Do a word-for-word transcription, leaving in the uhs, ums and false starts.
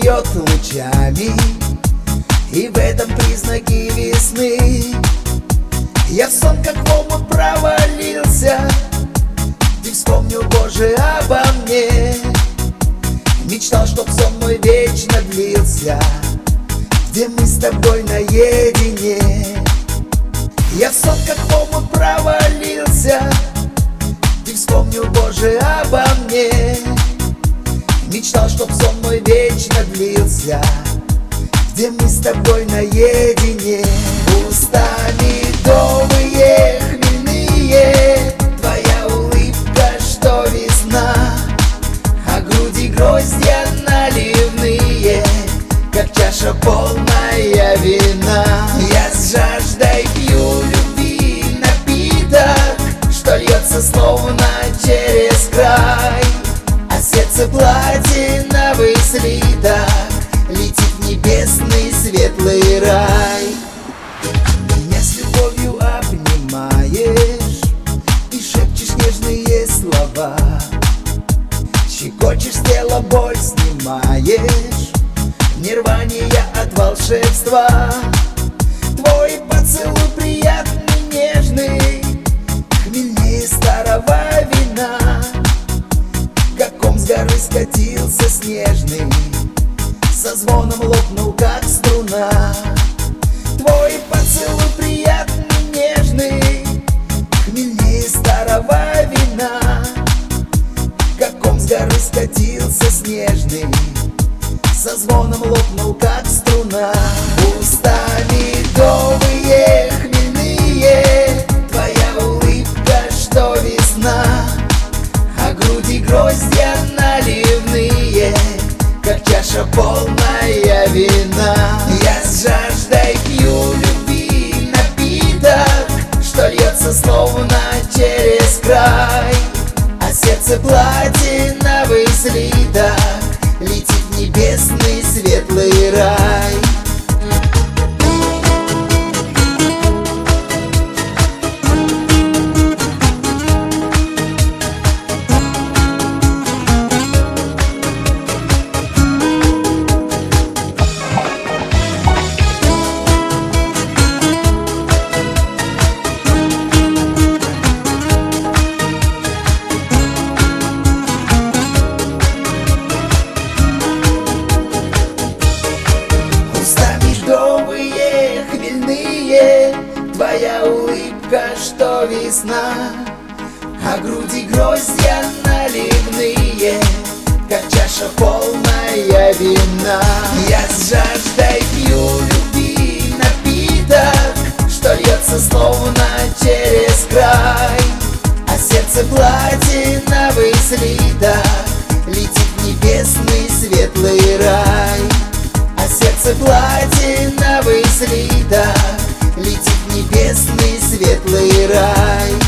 бьет лучами, и в этом признаки весны. Я в сон как в омут провалился, ты вспомнил, Боже, обо мне. Мечтал, чтоб сон мой вечно длился, где мы с тобой наедине. Я в сон как в омут провалился, ты вспомнил, Боже, обо мне. Мечтал, чтоб сон мой вечно длился, где мы с тобой наедине. Уста медовые, хмельные, твоя улыбка, что весна, а груди гроздья наливные, как чаша полная вина. Я с жаждой пью любви напиток, что льется словно через край, а сердце платиновый слиток летит в небесный светлый рай. Меня с любовью обнимаешь и шепчешь нежные слова, щекочешь тело, боль снимаешь, нирвания от волшебства. Твой поцелуй приятный, нежный, хмельнее старого вина, как ком с горы скатился снежный, со звоном лопнул, как струна. Твой поцелуй приятный, нежный, хмельнее старого вина, как ком с горы скатился снежный, со звоном лопнул, как струна. Уста медовые, хмельные, твоя улыбка, что весна, а груди гроздья наливные, как чаша полная вина. Я с жаждой пью любви напиток, что льется словно через край, а сердце платиновый слиток летит в небесный светлый рай. Твоя улыбка, что весна, а груди гроздья наливные, как чаша полная вина. Я с жаждой пью любви напиток, что льется словно через край, а сердце платиновый слиток летит в небесный светлый рай, а сердце платиновый слиток летит в небесный светлый рай.